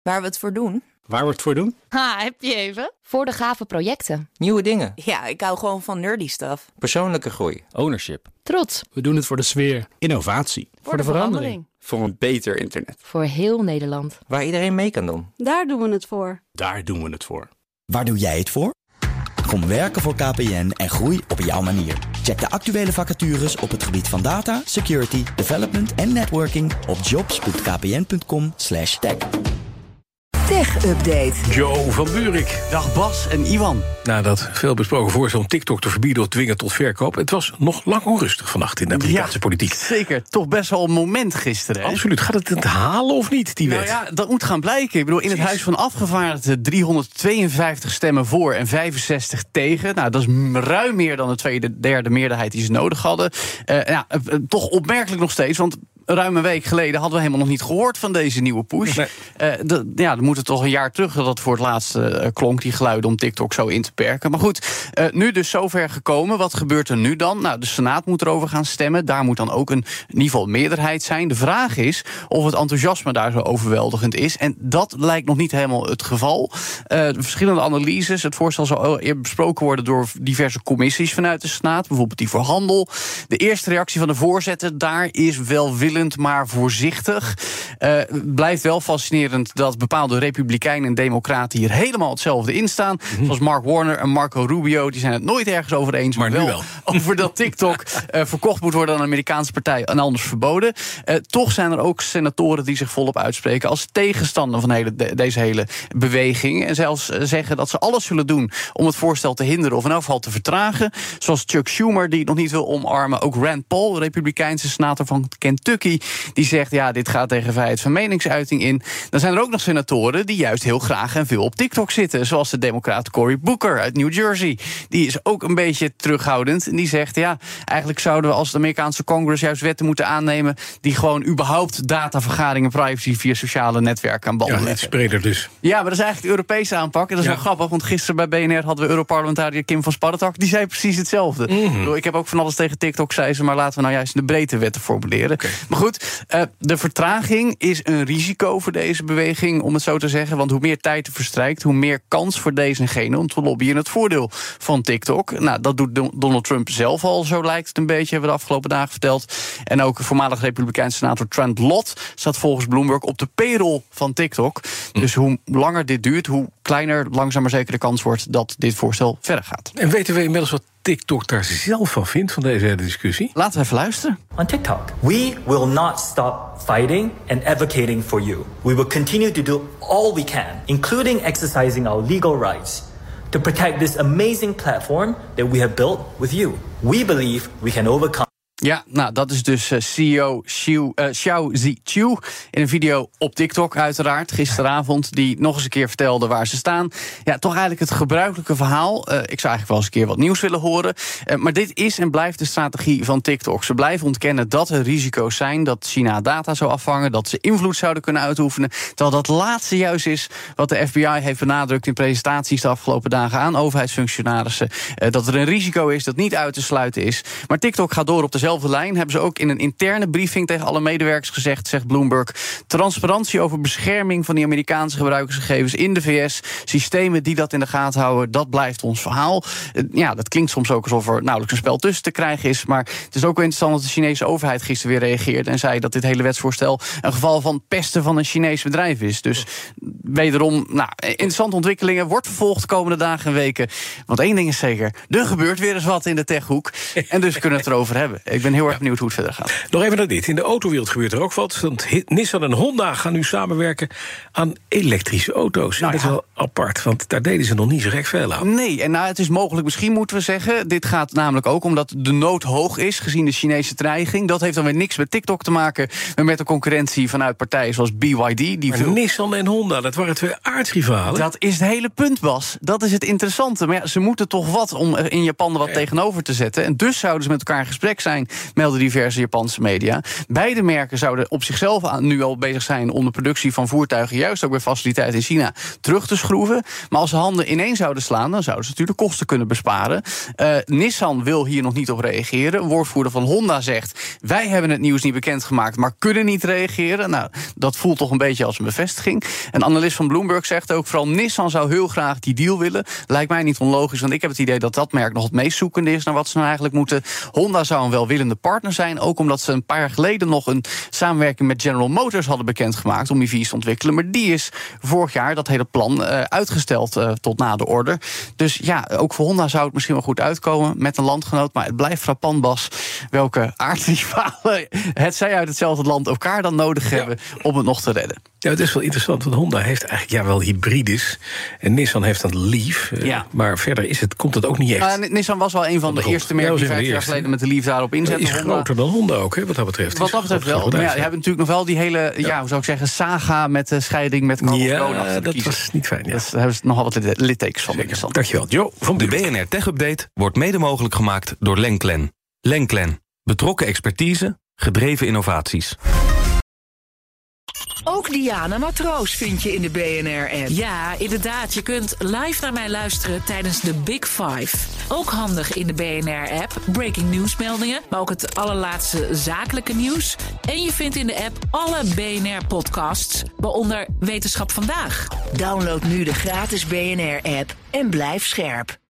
Waar we het voor doen? Waar we het voor doen? Heb je even? Voor de gave projecten. Nieuwe dingen. Ja, ik hou gewoon van nerdy stuff. Persoonlijke groei. Ownership. Trots. We doen het voor de sfeer. Innovatie. Voor de verandering. Voor een beter internet. Voor heel Nederland. Waar iedereen mee kan doen. Daar doen we het voor. Daar doen we het voor. Waar doe jij het voor? Kom werken voor KPN en groei op jouw manier. Check de actuele vacatures op het gebied van data, security, development en networking op jobs.kpn.com/tech. Tech Update. Joe van Buurik. Dag Bas en Iwan. Na dat veelbesproken voorstel om TikTok te verbieden of dwingen tot verkoop, het was nog lang onrustig vannacht in de Amerikaanse politiek. Zeker, toch best wel een moment gisteren. Hè? Absoluut. Gaat het halen of niet, die wet? Nou ja, dat moet gaan blijken. Ik bedoel, in het Huis van Afgevaardigden 352 stemmen voor en 65 tegen. Nou, dat is ruim meer dan de derde meerderheid die ze nodig hadden. Toch opmerkelijk nog steeds, want ruim een week geleden hadden we helemaal nog niet gehoord van deze nieuwe push. Nee. Dan moet het toch een jaar terug dat het voor het laatst klonk, die geluiden om TikTok zo in te perken. Maar goed, nu dus zover gekomen. Wat gebeurt er nu dan? Nou, de Senaat moet erover gaan stemmen. Daar moet dan ook in ieder geval een meerderheid zijn. De vraag is of het enthousiasme daar zo overweldigend is. En dat lijkt nog niet helemaal het geval. Verschillende analyses. Het voorstel zal eerder besproken worden door diverse commissies vanuit de Senaat. Bijvoorbeeld die voor handel. De eerste reactie van de voorzitter daar is welwillend, maar voorzichtig. Blijft wel fascinerend dat bepaalde republikeinen en democraten hier helemaal hetzelfde in staan. Zoals Mark Warner en Marco Rubio, die zijn het nooit ergens over eens. Maar nu wel. Over dat TikTok verkocht moet worden aan een Amerikaanse partij en anders verboden. Toch zijn er ook senatoren die zich volop uitspreken als tegenstander van deze hele beweging. En zelfs zeggen dat ze alles zullen doen om het voorstel te hinderen of in elk geval te vertragen. Zoals Chuck Schumer, die het nog niet wil omarmen. Ook Rand Paul, de republikeinse senator van Kentucky, die zegt, ja, dit gaat tegen vrijheid van meningsuiting in. Dan zijn er ook nog senatoren die juist heel graag en veel op TikTok zitten. Zoals de democraat Cory Booker uit New Jersey. Die is ook een beetje terughoudend. En die zegt, ja, eigenlijk zouden we als het Amerikaanse Congress juist wetten moeten aannemen die gewoon überhaupt datavergadering en privacy via sociale netwerken aan banden leggen. Ja, net breder dus. Ja, maar dat is eigenlijk de Europese aanpak. En dat is wel grappig, want gisteren bij BNR hadden we Europarlementariër Kim van Sparretak. Die zei precies hetzelfde. Ik heb ook van alles tegen TikTok, zei ze, maar laten we nou juist de breedte wetten formuleren. Okay. Maar goed, de vertraging is een risico voor deze beweging, om het zo te zeggen. Want hoe meer tijd er verstrijkt, hoe meer kans voor deze en gene om te lobbyen in het voordeel van TikTok. Nou, dat doet Donald Trump zelf al, zo lijkt het een beetje, hebben we de afgelopen dagen verteld. En ook voormalig Republikeinse senator Trent Lott staat volgens Bloomberg op de payroll van TikTok. Dus hoe langer dit duurt, hoe kleiner langzaam maar zeker de kans wordt dat dit voorstel verder gaat. En weten we inmiddels wat TikTok daar zelf van vindt, van deze hele discussie? Laten we even luisteren. On TikTok, we will not stop fighting and advocating for you. We will continue to do all we can, including exercising our legal rights, to protect this amazing platform that we have built with you. We believe we can overcome. Ja, nou, dat is dus CEO Xiao Ziqiu in een video op TikTok uiteraard, gisteravond, die nog eens een keer vertelde waar ze staan. Ja, toch eigenlijk het gebruikelijke verhaal. Ik zou eigenlijk wel eens een keer wat nieuws willen horen. Maar dit is en blijft de strategie van TikTok. Ze blijven ontkennen dat er risico's zijn, dat China data zou afvangen, dat ze invloed zouden kunnen uitoefenen. Terwijl dat laatste juist is wat de FBI heeft benadrukt in presentaties de afgelopen dagen aan overheidsfunctionarissen. Dat er een risico is dat niet uit te sluiten is. Maar TikTok gaat door op dezelfde lijn, hebben ze ook in een interne briefing tegen alle medewerkers gezegd, zegt Bloomberg. Transparantie over bescherming van die Amerikaanse gebruikersgegevens in de VS, systemen die dat in de gaten houden, dat blijft ons verhaal. Ja, dat klinkt soms ook alsof er nauwelijks een spel tussen te krijgen is, maar het is ook wel interessant dat de Chinese overheid gisteren weer reageerde en zei dat dit hele wetsvoorstel een geval van pesten van een Chinees bedrijf is. Dus wederom, interessante ontwikkelingen, wordt vervolgd de komende dagen en weken. Want één ding is zeker, er gebeurt weer eens wat in de techhoek en dus kunnen we het erover hebben. Ik ben heel erg benieuwd hoe het verder gaat. Nog even naar dit. In de autowereld gebeurt er ook wat. Want Nissan en Honda gaan nu samenwerken aan elektrische auto's. Nou, dat is wel apart, want daar deden ze nog niet zo gek veel aan. Nee, en het is mogelijk, misschien moeten we zeggen, dit gaat namelijk ook omdat de nood hoog is, gezien de Chinese dreiging. Dat heeft dan weer niks met TikTok te maken, maar met de concurrentie vanuit partijen zoals BYD. Nissan en Honda, dat waren twee aardsrivalen. Dat is het hele punt, Bas. Dat is het interessante. Maar ja, ze moeten toch wat om in Japan wat tegenover te zetten. En dus zouden ze met elkaar in gesprek zijn melden diverse Japanse media. Beide merken zouden op zichzelf nu al bezig zijn om de productie van voertuigen, juist ook bij faciliteiten in China, terug te schroeven. Maar als ze handen ineen zouden slaan, dan zouden ze natuurlijk kosten kunnen besparen. Nissan wil hier nog niet op reageren. Een woordvoerder van Honda zegt: wij hebben het nieuws niet bekendgemaakt, maar kunnen niet reageren. Nou, dat voelt toch een beetje als een bevestiging. Een analist van Bloomberg zegt ook: vooral Nissan zou heel graag die deal willen. Lijkt mij niet onlogisch, want ik heb het idee dat dat merk nog het meest zoekende is naar wat ze nou eigenlijk moeten. Honda zou een welwillende partner zijn, ook omdat ze een paar jaar geleden nog een samenwerking met General Motors hadden bekendgemaakt om EV's te ontwikkelen. Maar die is vorig jaar, dat hele plan, uitgesteld tot na de order. Dus ja, ook voor Honda zou het misschien wel goed uitkomen met een landgenoot. Maar het blijft frappant, Bas, welke aardsrivalen, het zij uit hetzelfde land, elkaar dan nodig hebben om het nog te redden. Ja, het is wel interessant, want Honda heeft eigenlijk wel hybrides. En Nissan heeft dan Leaf. Maar verder komt het ook niet echt. Nissan was wel een van de eerste merken die 5 jaar geleden met de Leaf daarop inzetten. Is groter dan Honda ook, wat dat betreft. Wat dat betreft wel. Maar je hebt natuurlijk nog wel die hele, hoe zou ik zeggen, saga met de scheiding met Carl Coen. Dat was niet fijn. Ja. Daar hebben ze nogal wat littekens van. Dankjewel, Jo. De BNR Tech Update wordt mede mogelijk gemaakt door Lenklen. Lenklen. Betrokken expertise, gedreven innovaties. Ook Diana Matroos vind je in de BNR-app. Ja, inderdaad. Je kunt live naar mij luisteren tijdens de Big Five. Ook handig in de BNR-app. Breaking nieuwsmeldingen, maar ook het allerlaatste zakelijke nieuws. En je vindt in de app alle BNR-podcasts, waaronder Wetenschap Vandaag. Download nu de gratis BNR-app en blijf scherp.